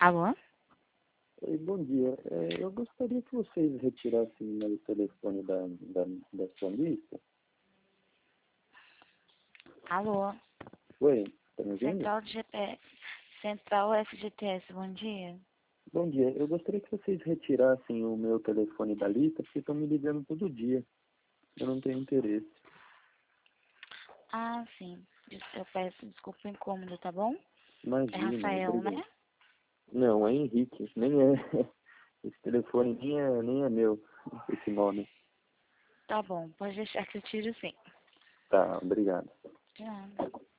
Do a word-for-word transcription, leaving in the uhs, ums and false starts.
Alô? Oi, bom dia. É, eu gostaria que vocês retirassem meu telefone da, da, da sua lista. Alô? Oi, tá me ouvindo? Central de G P S. Central F G T S, bom dia. Bom dia. Eu gostaria que vocês retirassem o meu telefone da lista, porque estão me ligando todo dia. Eu não tenho interesse. Ah, sim. Des- Eu peço desculpa o incômodo, tá bom? É Imagina, Rafael, obrigado. né? Não, é Henrique. Nem é. Esse telefone nem é, nem é meu, esse nome. Tá bom, pode deixar que eu tiro sim. Tá, obrigado. De nada.